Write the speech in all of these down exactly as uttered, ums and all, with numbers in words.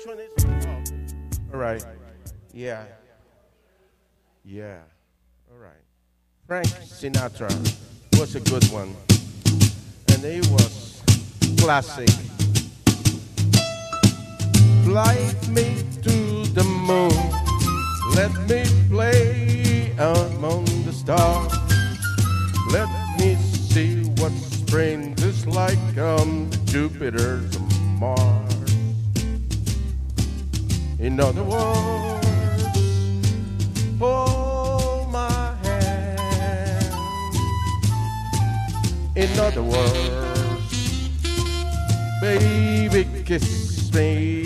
one is. Oh, okay. All right. Yeah. Yeah. All right. Frank Sinatra was a good one, and he was classic. Fly me to the moon, let me play among the stars. Let me see what spring is like on Jupiter's Mars. In other words, hold my hand. In other words, baby, kiss me.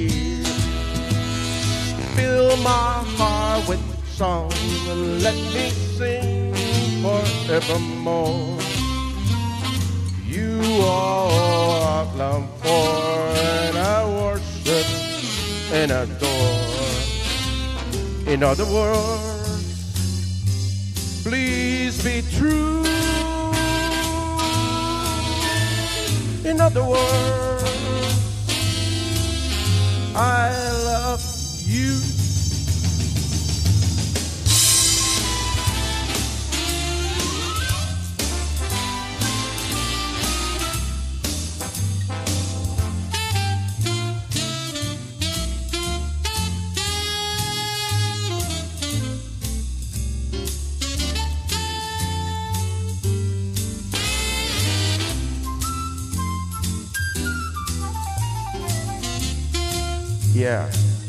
Fill my heart with song and let me sing forevermore. You are all I long for, and I worship and adore. In other words, please be true. In other words, I love you. Yeah.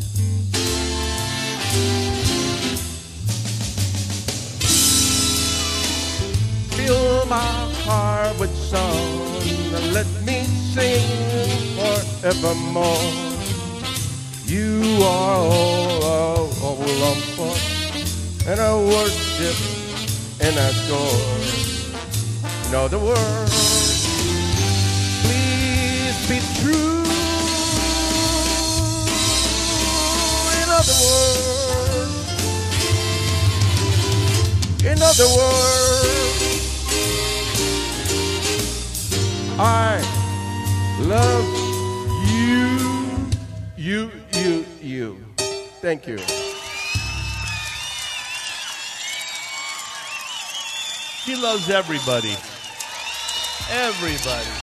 Fill my heart with song and let me sing forevermore. You are all, all, all I'm for, and I worship and adore. In other words, please be true. In other words, in other words, I love you, you, you, you. Thank you. He loves everybody. Everybody.